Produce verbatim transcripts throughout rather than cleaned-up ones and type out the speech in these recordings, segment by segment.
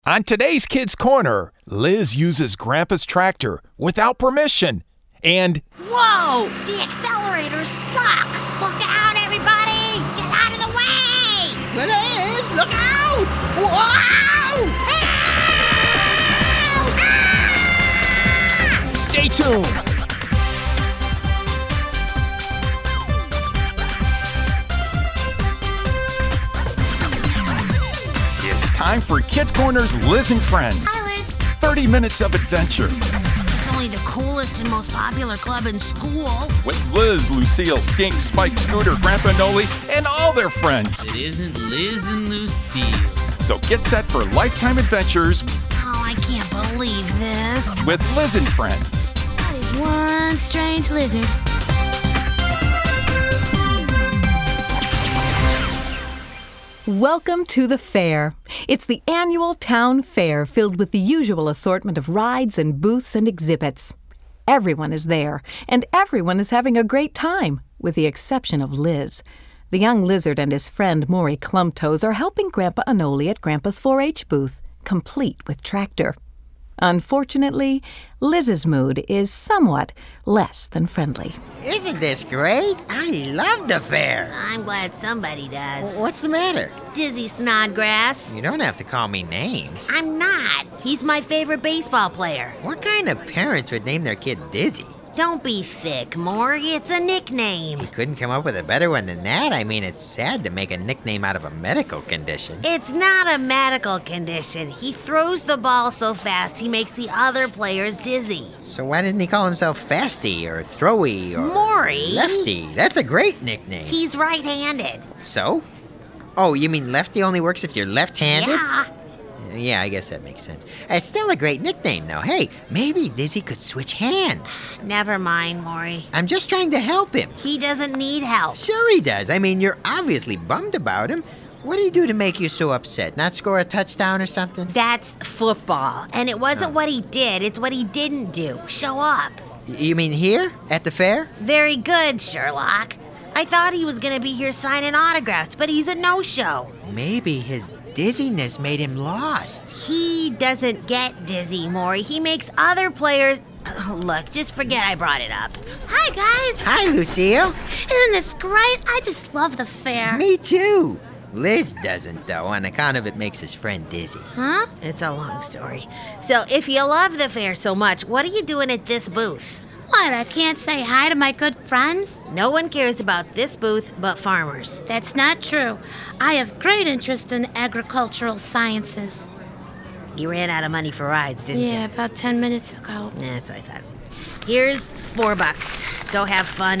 On today's Kids Corner, Liz uses Grandpa's tractor without permission. And whoa! The accelerator's stuck! Look out, everybody! Get out of the way! Liz, look out! Wow! Ah! Stay tuned! It's time for Kids Corner's Liz and Friends. Hi, Liz. thirty minutes of adventure. It's only the coolest and most popular club in school. With Liz, Lucille, Skink, Spike, Scooter, Grandpa Noli, and all their friends. It isn't Liz and Lucille. So get set for lifetime adventures Oh, I can't believe this. with Liz and Friends. That is one strange lizard. Welcome to the fair. It's the annual town fair filled with the usual assortment of rides and booths and exhibits. Everyone is there, and everyone is having a great time, with the exception of Liz. The young lizard and his friend Maury Clumptoes are helping Grandpa Anoli at Grandpa's four H booth, complete with tractor. Unfortunately, Liz's mood is somewhat less than friendly. Isn't this great? I love the fair. I'm glad somebody does. What's the matter? Dizzy Snodgrass. You don't have to call me names. I'm not. He's my favorite baseball player. What kind of parents would name their kid Dizzy? Don't be thick, Maury. It's a nickname. Couldn't come up with a better one than that. I mean, it's sad to make a nickname out of a medical condition. It's not a medical condition. He throws the ball so fast he makes the other players dizzy. So why doesn't he call himself Fasty or Throwy or Maury. Lefty? That's a great nickname. He's right-handed. So? Oh, you mean Lefty only works if you're left-handed? Yeah. Yeah, I guess that makes sense. It's still a great nickname, though. Hey, maybe Dizzy could switch hands. Never mind, Maury. I'm just trying to help him. He doesn't need help. Sure he does. I mean, you're obviously bummed about him. What did he do to make you so upset? Not score a touchdown or something? That's football. And it wasn't what he did, it's what he didn't do. Show up. Y- You mean here? At the fair? Very good, Sherlock. I thought he was going to be here signing autographs, but he's a no-show. Maybe his dizziness made him lost. He doesn't get dizzy, Maury. He makes other players... Oh, look, just forget I brought it up. Hi, guys. Hi, Lucille. Isn't this great? I just love the fair. Me too. Liz doesn't, though, on account of it makes his friend dizzy. Huh? It's a long story. So, if you love the fair so much, what are you doing at this booth? What, I can't say hi to my good friends? No one cares about this booth but farmers. That's not true. I have great interest in agricultural sciences. You ran out of money for rides, didn't Yeah, you? about ten minutes ago. Yeah, that's what I thought. Here's four bucks. Go have fun.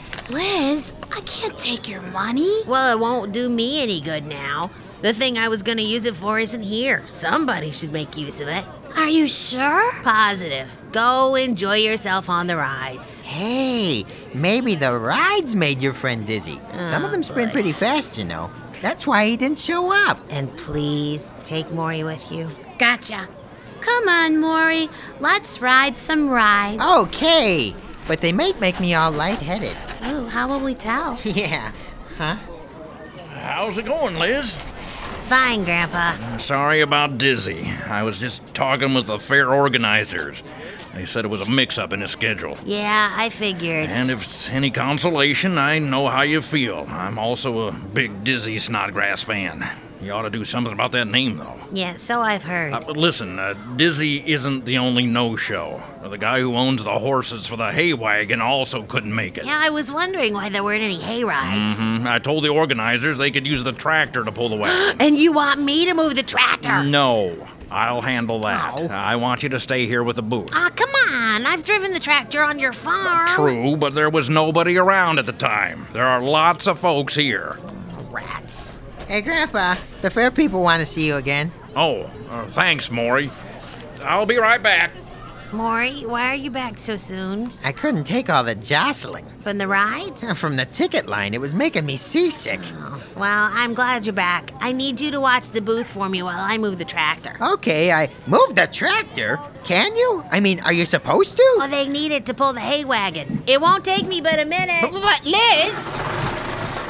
Liz, I can't take your money. Well, it won't do me any good now. The thing I was going to use it for isn't here. Somebody should make use of it. Are you sure? Positive. Go enjoy yourself on the rides. Hey, maybe the rides made your friend dizzy. Some of them sprint boy. pretty fast, you know. That's why he didn't show up. And please, take Maury with you. Gotcha. Come on, Maury. Let's ride some rides. Okay, but they might make me all lightheaded. Ooh, how will we tell? Yeah, huh? How's it going, Liz? Fine, Grandpa. Sorry about Dizzy. I was just talking with the fair organizers. They said it was a mix-up in the schedule. Yeah, I figured. And if it's any consolation, I know how you feel. I'm also a big Dizzy Snodgrass fan. You ought to do something about that name, though. Yeah, so I've heard. Uh, but listen, uh, Dizzy isn't the only no-show. The guy who owns the horses for the hay wagon also couldn't make it. Yeah, I was wondering why there weren't any hay rides. Mhm. I told the organizers they could use the tractor to pull the wagon. And you want me to move the tractor? No, I'll handle that. Oh. I want you to stay here with the booth. Ah, come on. I've driven the tractor on your farm. True, but there was nobody around at the time. There are lots of folks here. Rats. Hey, Grandpa, the fair people want to see you again. Oh, uh, thanks, Maury. I'll be right back. Maury, why are you back so soon? I couldn't take all the jostling. From the rides? From the ticket line, it was making me seasick. Oh, well, I'm glad you're back. I need you to watch the booth for me while I move the tractor. Okay, I moved the tractor. Can you? I mean, are you supposed to? Well, they need it to pull the hay wagon. It won't take me but a minute. But, Liz!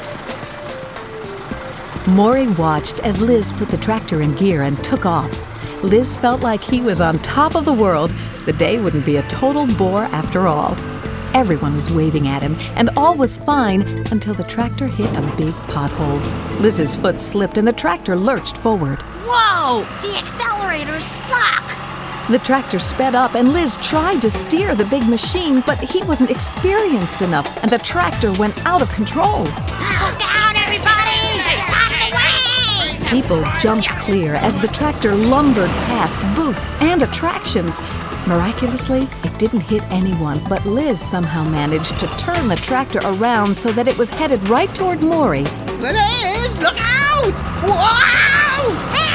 Maury watched as Liz put the tractor in gear and took off. Liz felt like he was on top of the world. The day wouldn't be a total bore after all. Everyone was waving at him, and all was fine until the tractor hit a big pothole. Liz's foot slipped and the tractor lurched forward. Whoa! The accelerator's stuck! The tractor sped up and Liz tried to steer the big machine, but he wasn't experienced enough and the tractor went out of control. Look out, everybody! Out of the way! People jumped clear as the tractor lumbered past booths and attractions. Miraculously, it didn't hit anyone, but Liz somehow managed to turn the tractor around so that it was headed right toward Maury. Liz, look out! Wow!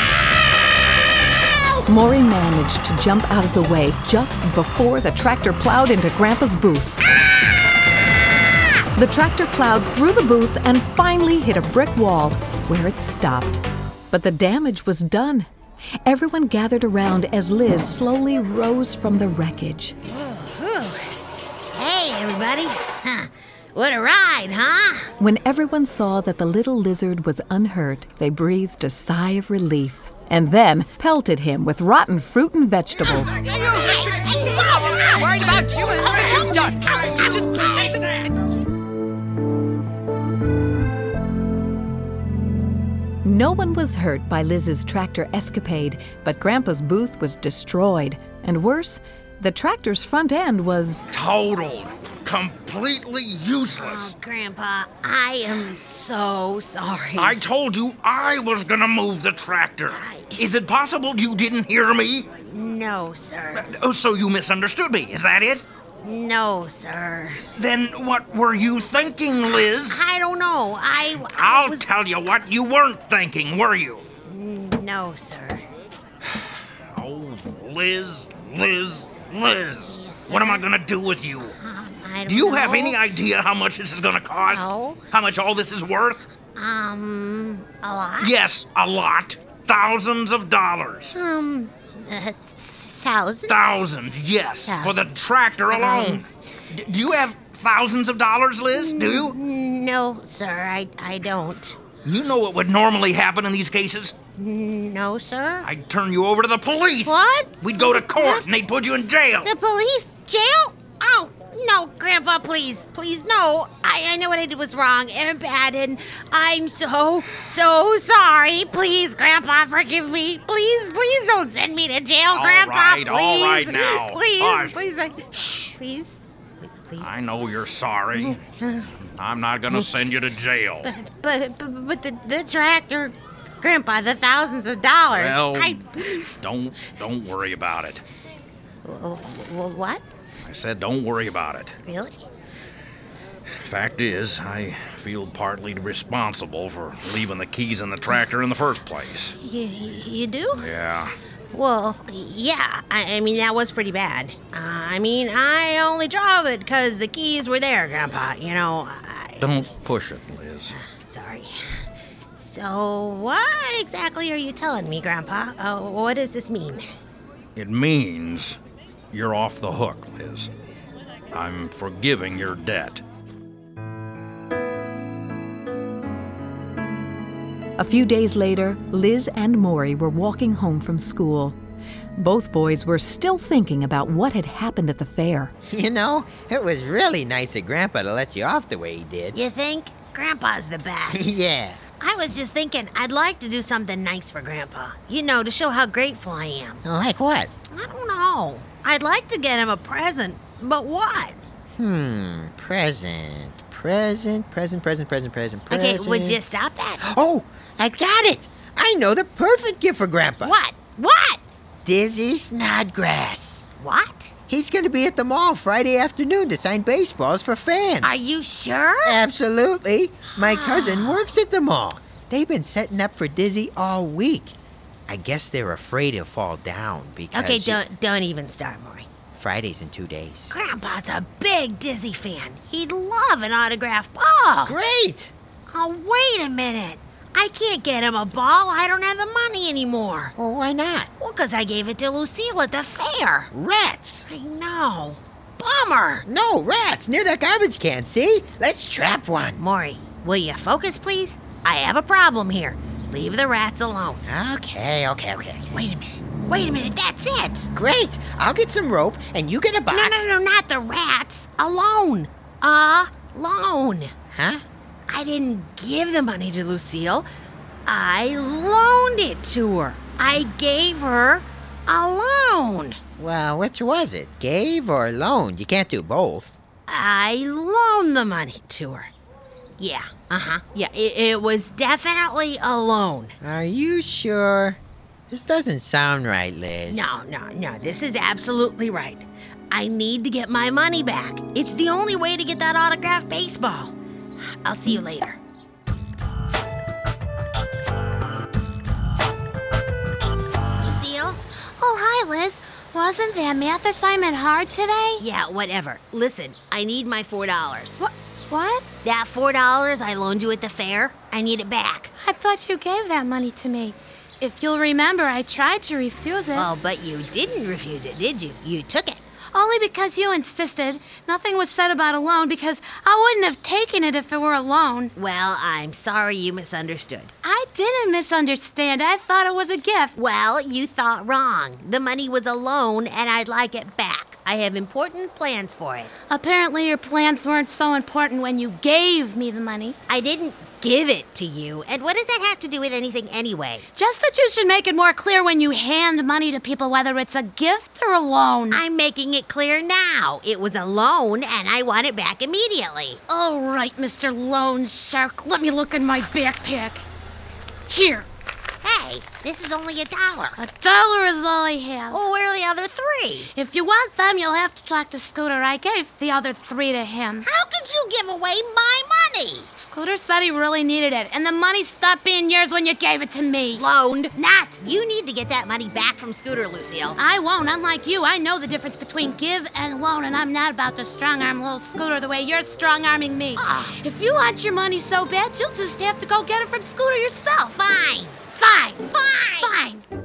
Help! Maury managed to jump out of the way just before the tractor plowed into Grandpa's booth. The tractor plowed through the booth and finally hit a brick wall, where it stopped. But the damage was done. Everyone gathered around as Liz slowly rose from the wreckage. Hey, everybody. Huh. What a ride, huh? When everyone saw that the little lizard was unhurt, they breathed a sigh of relief and then pelted him with rotten fruit and vegetables. I'm worried about you and what you've done. You just No one was hurt by Liz's tractor escapade, but Grandpa's booth was destroyed. And worse, the tractor's front end was Totaled. Completely useless. Oh, Grandpa, I am so sorry. I told you I was gonna move the tractor. Is it possible you didn't hear me? No, sir. Oh, so you misunderstood me, is that it? No, sir. Then what were you thinking, Liz? I don't know. I, I I'll was... tell you what you weren't thinking, were you? No, sir. Oh, Liz, Liz, Liz. Yes, sir. What am I gonna do with you? Um, I don't Do you know. have any idea how much this is gonna cost? No. How much all this is worth? Um, a lot? Yes, a lot. Thousands of dollars. Um, uh, thousands? Thousands, yes, Yeah. for the tractor alone. D- do you have thousands of dollars, Liz? Do you? No, sir, I, I don't. You know what would normally happen in these cases? No, sir. I'd turn you over to the police. What? We'd go to court What? and they'd put you in jail. The police? Jail? Oh, no, Grandpa, please, please, no. I, I know what I did was wrong and bad, and I'm so, so sorry. Please, Grandpa, forgive me. Please, please don't send me to jail, All Grandpa. right, please. all right now. Please, Hush. please, I, shh, please, please. I know you're sorry. I'm not gonna send you to jail. But, but, but the, the tractor, Grandpa, the thousands of dollars. Well, I, don't don't worry about it. Well, well, what? I said don't worry about it. Really? Fact is, I feel partly responsible for leaving the keys in the tractor in the first place. You, you do? Yeah. Well, yeah. I, I mean, that was pretty bad. Uh, I mean, I only drove it because the keys were there, Grandpa. You know, I... Don't push it, Liz. Sorry. So, what exactly are you telling me, Grandpa? Uh, what does this mean? It means you're off the hook, Liz. I'm forgiving your debt. A few days later, Liz and Maury were walking home from school. Both boys were still thinking about what had happened at the fair. You know, it was really nice of Grandpa to let you off the way he did. You think? Grandpa's the best. Yeah. I was just thinking I'd like to do something nice for Grandpa. You know, to show how grateful I am. Like what? I don't know. I'd like to get him a present, but what? Hmm, present. Present, present, present, present, present, present. Okay, would you stop that? Oh, I got it! I know the perfect gift for Grandpa. What? What? Dizzy Snodgrass. What? He's going to be at the mall Friday afternoon to sign baseballs for fans. Are you sure? Absolutely. My cousin works at the mall. They've been setting up for Dizzy all week. I guess they're afraid he'll fall down because... Okay, don't don't even start, Maury. Friday's in two days. Grandpa's a big Dizzy fan. He'd love an autographed ball. Great! Oh, wait a minute. I can't get him a ball. I don't have the money anymore. Well, why not? Well, because I gave it to Lucille at the fair. Rats! I know. Bummer. No, rats near the garbage can, see? Let's trap one. Maury, will you focus, please? I have a problem here. Leave the rats alone. Okay, okay, okay. okay. Wait a minute. Wait a minute, that's it. Great. I'll get some rope, and you get a box. No, no, no, not the rats. A loan. A loan. Huh? I didn't give the money to Lucille. I loaned it to her. I gave her a loan. Well, which was it? Gave or loaned? You can't do both. I loaned the money to her. Yeah, uh-huh. Yeah, it, it was definitely a loan. Are you sure? This doesn't sound right, Liz. No, no, no, this is absolutely right. I need to get my money back. It's the only way to get that autographed baseball. I'll see you later. Lucille? Oh, hi, Liz. Wasn't that math assignment hard today? Yeah, whatever. Listen, I need my four dollars. What? What? That four dollars I loaned you at the fair, I need it back. I thought you gave that money to me. If you'll remember, I tried to refuse it. Oh, but you didn't refuse it, did you? You took it. Only because you insisted. Nothing was said about a loan because I wouldn't have taken it if it were a loan. Well, I'm sorry you misunderstood. I didn't misunderstand. I thought it was a gift. Well, you thought wrong. The money was a loan, and I'd like it back. I have important plans for it. Apparently your plans weren't so important when you gave me the money. I didn't give it to you. And what does that have to do with anything anyway? Just that you should make it more clear when you hand money to people whether it's a gift or a loan. I'm making it clear now. It was a loan, and I want it back immediately. All right, Mister Loan Shark. Let me look in my backpack. Here. Hey, this is only a dollar. A dollar is all I have. Well, where are the other three? If you want them, you'll have to talk to Scooter. I gave the other three to him. How could you give away my money? Scooter said he really needed it, and the money stopped being yours when you gave it to me. Loaned. Not. You need to get that money back from Scooter, Lucille. I won't. Unlike you, I know the difference between give and loan, and I'm not about to strong-arm little Scooter the way you're strong-arming me. Ah. If you want your money so bad, you'll just have to go get it from Scooter yourself. Fine. Fine. Fine. Fine.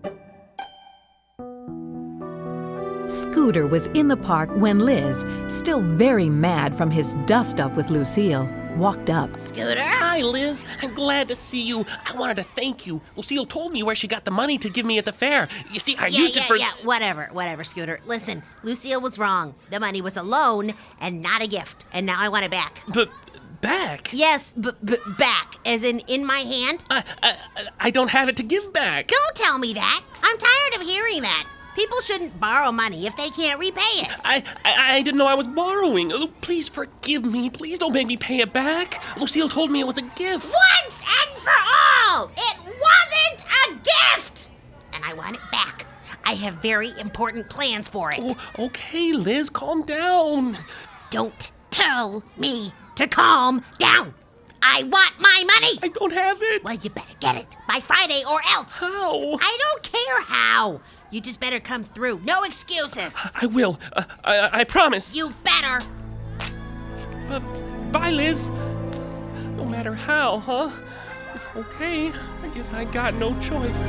Scooter was in the park when Liz, still very mad from his dust-up with Lucille, walked up. Scooter? Hi, Liz. I'm glad to see you. I wanted to thank you. Lucille told me where she got the money to give me at the fair. You see, I yeah, used yeah, it for... yeah, whatever, whatever, Scooter. Listen, Lucille was wrong. The money was a loan and not a gift, and now I want it back. But back? Yes, but b- back, as in in my hand. I, I, I don't have it to give back. Don't tell me that. I'm tired of hearing that. People shouldn't borrow money if they can't repay it. I, I I didn't know I was borrowing. Oh, please forgive me. Please don't make me pay it back. Lucille told me it was a gift. Once and for all, it wasn't a gift! And I want it back. I have very important plans for it. Oh, okay, Liz, calm down. Don't tell me to calm down. I want my money. I don't have it. Well, you better get it by Friday or else. How? I don't care how. You just better come through. No excuses. I will. Uh, I, I promise. You better. Uh, bye, Liz. No matter how, huh? Okay, I guess I got no choice.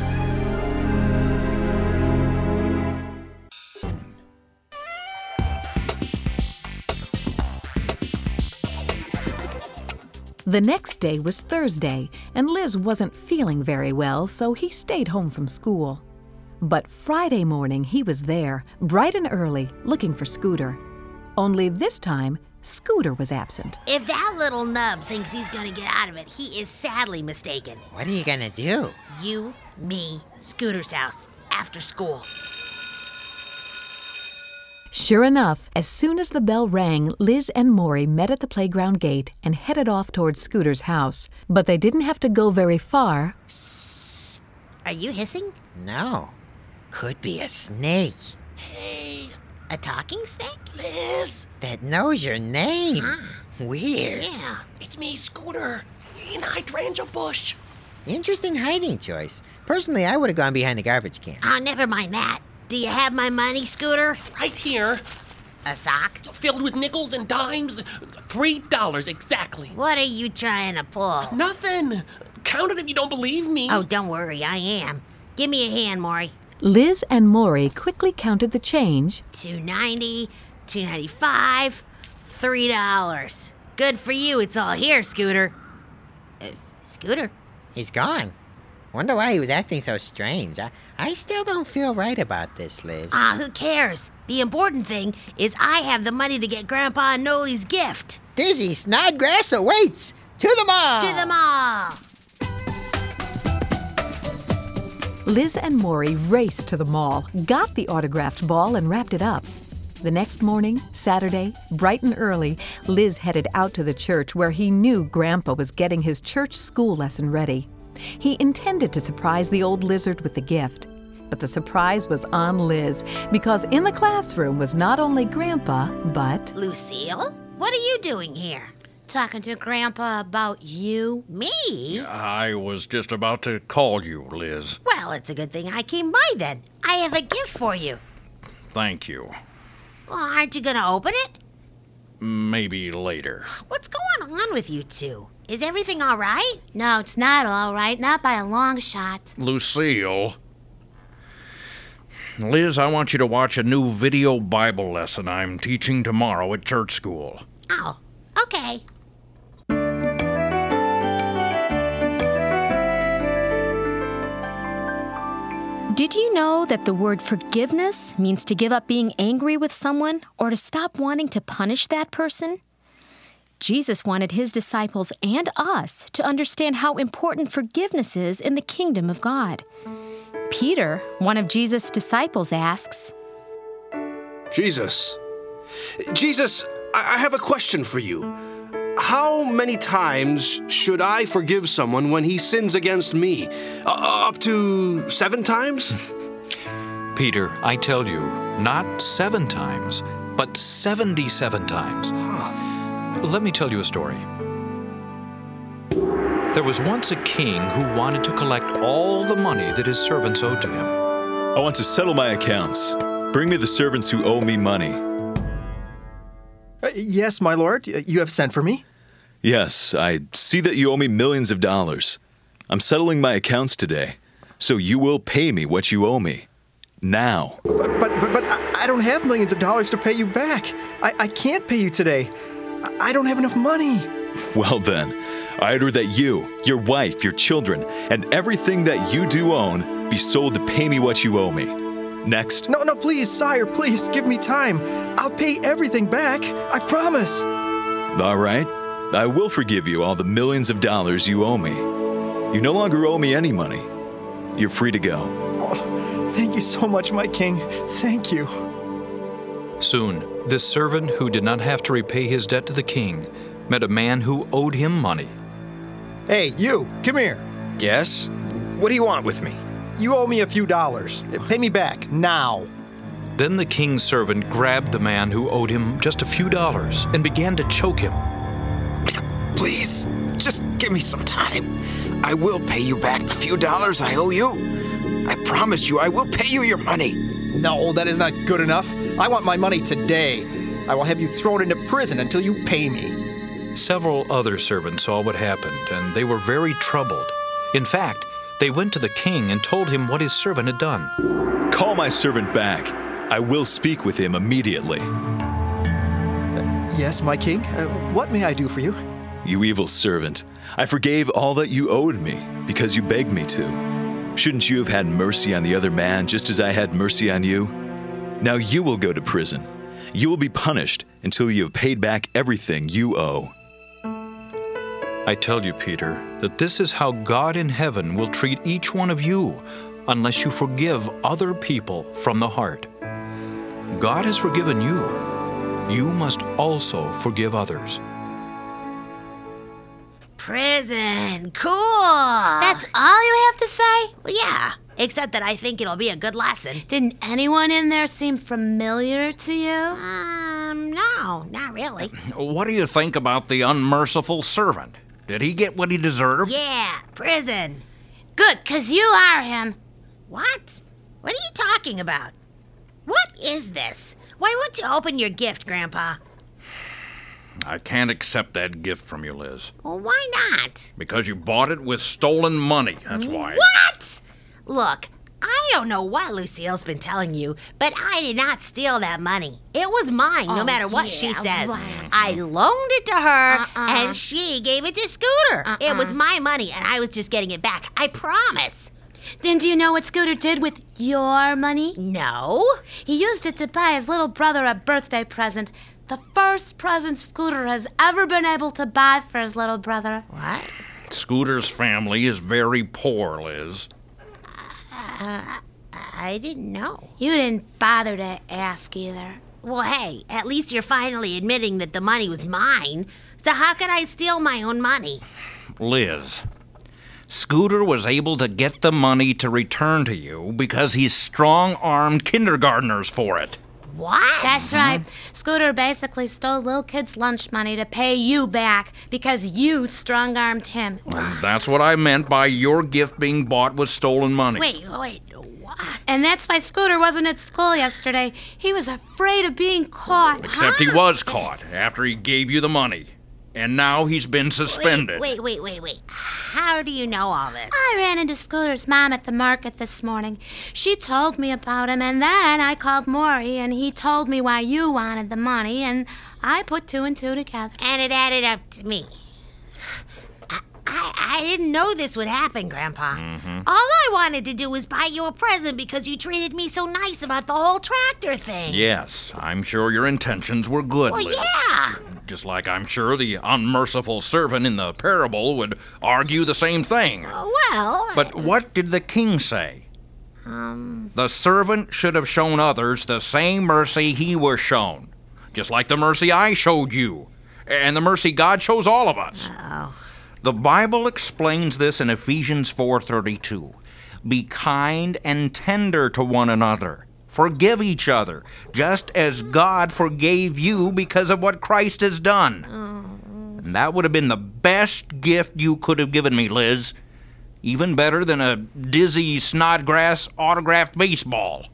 The next day was Thursday, and Liz wasn't feeling very well, so he stayed home from school. But Friday morning, he was there, bright and early, looking for Scooter. Only this time, Scooter was absent. If that little nub thinks he's gonna get out of it, he is sadly mistaken. What are you gonna do? You, me, Scooter's house, after school. Sure enough, as soon as the bell rang, Liz and Maury met at the playground gate and headed off towards Scooter's house. But they didn't have to go very far. Are you hissing? No. Could be a snake. Hey, a talking snake? Liz, That knows your name. Ah. Weird. Yeah. it's me, Scooter, in hydrangea bush. Interesting hiding choice. Personally, I would have gone behind the garbage can. Oh, never mind that. Do you have my money, Scooter? Right here, A sock? filled with nickels and dimes. Three dollars exactly. What are you trying to pull? Nothing. Count it if you don't believe me. Oh, don't worry, I am. Give me a hand, Maury. Liz and Maury quickly counted the change. two ninety, two ninety-five, three dollars. Good for you, it's all here, Scooter. Uh, Scooter? He's gone. Wonder why he was acting so strange. I, I still don't feel right about this, Liz. Ah, who cares? The important thing is I have the money to get Grandpa and Noli's gift. Dizzy Snodgrass awaits. To the mall! To the mall! Liz and Maury raced to the mall, got the autographed ball, and wrapped it up. The next morning, Saturday, bright and early, Liz headed out to the church where he knew Grandpa was getting his church school lesson ready. He intended to surprise the old lizard with the gift. But the surprise was on Liz, because in the classroom was not only Grandpa, but... Lucille? What are you doing here? Talking to Grandpa about you. Me? I was just about to call you, Liz. Well, it's a good thing I came by then. I have a gift for you. Thank you. Well, aren't you going to open it? Maybe later. What's going on with you two? Is everything all right? No, it's not all right. Not by a long shot. Lucille. Liz, I want you to watch a new video Bible lesson I'm teaching tomorrow at church school. Oh, okay. Did you know that the word forgiveness means to give up being angry with someone or to stop wanting to punish that person? Jesus wanted his disciples and us to understand how important forgiveness is in the kingdom of God. Peter, one of Jesus' disciples, asks, Jesus, Jesus, I have a question for you. How many times should I forgive someone when he sins against me? Uh, up to seven times? Peter, I tell you, not seven times, but seventy-seven times. Huh. Let me tell you a story. There was once a king who wanted to collect all the money that his servants owed to him. I want to settle my accounts. Bring me the servants who owe me money. Uh, yes, my lord. You have sent for me? Yes, I see that you owe me millions of dollars. I'm settling my accounts today, so you will pay me what you owe me. Now. But but but, but I, I don't have millions of dollars to pay you back. I, I can't pay you today. I, I don't have enough money. Well then, I order that you, your wife, your children, and everything that you do own be sold to pay me what you owe me. Next. No, no, please, sire, please, give me time. I'll pay everything back. I promise. All right. I will forgive you all the millions of dollars you owe me. You no longer owe me any money. You're free to go. Oh, thank you so much, my king. Thank you. Soon, this servant who did not have to repay his debt to the king met a man who owed him money. Hey, you, come here. Yes? What do you want with me? You owe me a few dollars. Pay me back, now. Then the king's servant grabbed the man who owed him just a few dollars and began to choke him. Please, just give me some time. I will pay you back the few dollars I owe you. I promise you I will pay you your money. No, that is not good enough. I want my money today. I will have you thrown into prison until you pay me. Several other servants saw what happened, and they were very troubled. In fact, they went to the king and told him what his servant had done. Call my servant back. I will speak with him immediately. Uh, yes, my king. Uh, what may I do for you? You evil servant. I forgave all that you owed me because you begged me to. Shouldn't you have had mercy on the other man just as I had mercy on you? Now you will go to prison. You will be punished until you have paid back everything you owe. I tell you, Peter, that this is how God in heaven will treat each one of you unless you forgive other people from the heart. God has forgiven you. You must also forgive others. Prison. Cool. That's all you have to say? Well, yeah. Except that I think it'll be a good lesson. Didn't anyone in there seem familiar to you? Um, no, not really. What do you think about the unmerciful servant? Did he get what he deserved? Yeah, prison. Good, 'cause you are him. What? What are you talking about? What is this? Why won't you open your gift, Grandpa? I can't accept that gift from you, Liz. Well, why not? Because you bought it with stolen money, that's why. What? Look, I don't know what Lucille's been telling you, but I did not steal that money. It was mine, no Oh, matter what yeah, she says. right. I loaned it to her, Uh-uh. and she gave it to Scooter. Uh-uh. It was my money, and I was just getting it back. I promise. Then do you know what Scooter did with your money? No. He used it to buy his little brother a birthday present. The first present Scooter has ever been able to buy for his little brother. What? Scooter's family is very poor, Liz. Uh, I didn't know. You didn't bother to ask either. Well, hey, at least you're finally admitting that the money was mine. So how could I steal my own money? Liz, Scooter was able to get the money to return to you because he strong-armed kindergartners for it. What? That's right. Scooter basically stole little kids' lunch money to pay you back because you strong-armed him. And that's what I meant by your gift being bought with stolen money. Wait, wait, what? And that's why Scooter wasn't at school yesterday. He was afraid of being caught. Except he was caught after he gave you the money. And now he's been suspended. Wait, wait, wait, wait. How do you know all this? I ran into Scooter's mom at the market this morning. She told me about him, and then I called Maury, and he told me why you wanted the money, and I put two and two together. And it added up to me. I, I, I didn't know this would happen, Grandpa. Mm-hmm. All I wanted to do was buy you a present because you treated me so nice about the whole tractor thing. Yes, I'm sure your intentions were good, Well, Liz. yeah. Just like I'm sure the unmerciful servant in the parable would argue the same thing. Uh, well... But what did the king say? Um... The servant should have shown others the same mercy he was shown. Just like the mercy I showed you. And the mercy God shows all of us. Oh. The Bible explains this in Ephesians four thirty-two. Be kind and tender to one another. Forgive each other, just as God forgave you because of what Christ has done. Oh. And that would have been the best gift you could have given me, Liz. Even better than a Dizzy Snodgrass autographed baseball.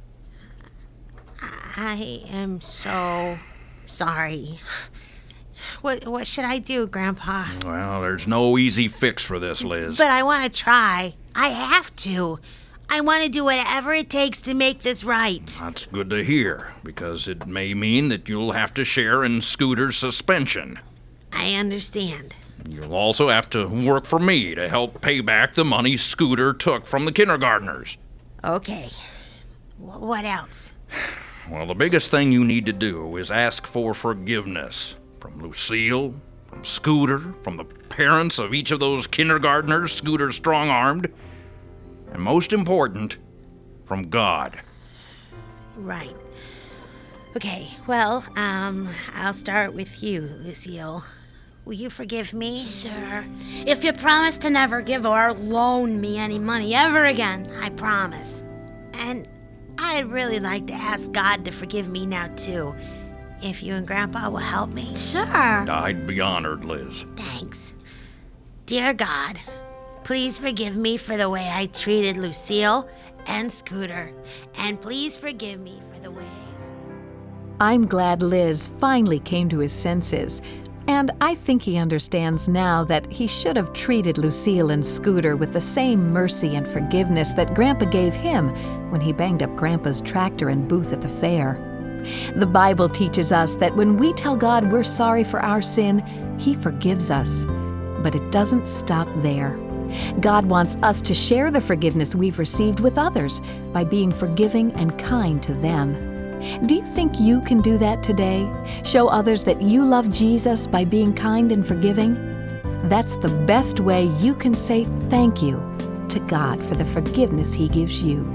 I am so sorry. What what should I do, Grandpa? Well, there's no easy fix for this, Liz. But I want to try. I have to. I want to do whatever it takes to make this right. That's good to hear, because it may mean that you'll have to share in Scooter's suspension. I understand. You'll also have to work for me to help pay back the money Scooter took from the kindergartners. Okay. W- what else? Well, the biggest thing you need to do is ask for forgiveness from Lucille, from Scooter, from the parents of each of those kindergartners Scooter strong-armed, and most important, from God. Right. Okay, well, um, I'll start with you, Lucille. Will you forgive me? Sure. If you promise to never give or loan me any money ever again. I promise. And I'd really like to ask God to forgive me now, too. If you and Grandpa will help me. Sure. I'd be honored, Liz. Thanks. Dear God, please forgive me for the way I treated Lucille and Scooter. And please forgive me for the way... I'm glad Liz finally came to his senses. And I think he understands now that he should have treated Lucille and Scooter with the same mercy and forgiveness that Grandpa gave him when he banged up Grandpa's tractor and booth at the fair. The Bible teaches us that when we tell God we're sorry for our sin, He forgives us. But it doesn't stop there. God wants us to share the forgiveness we've received with others by being forgiving and kind to them. Do you think you can do that today? Show others that you love Jesus by being kind and forgiving? That's the best way you can say thank you to God for the forgiveness He gives you.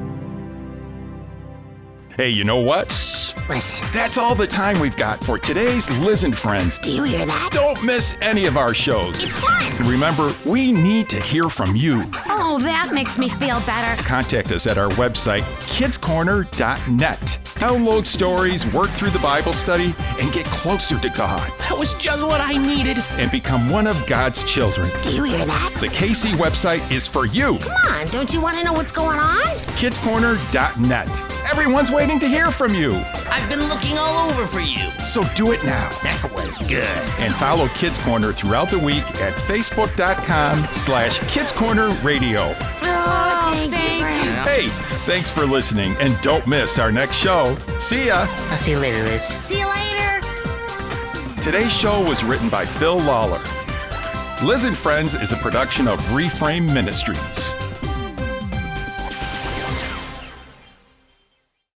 Hey, you know what? Listen. That's all the time we've got for today's Liz and Friends. Do you hear that? Don't miss any of our shows. It's fun. Remember, we need to hear from you. Oh, that makes me feel better. Contact us at our website, kids corner dot net. Download stories, work through the Bible study, and get closer to God. That was just what I needed. And become one of God's children. Do you hear that? The K C website is for you. Come on, don't you want to know what's going on? kids corner dot net. Everyone's waiting to hear from you. I've been looking all over for you. So do it now. That was good. And follow Kids Corner throughout the week at facebook dot com slash kids corner radio. Oh, thank, thank Hey, thanks for listening, and don't miss our next show. See ya. I'll see you later, Liz. See you later. Today's show was written by Phil Lawler. Liz and Friends is a production of Reframe Ministries.